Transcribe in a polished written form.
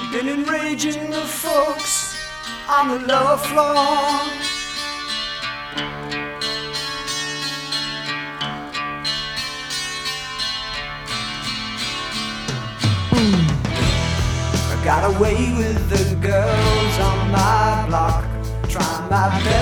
been enraging the folks on the lower floor. I got away with the girls on my block, trying my best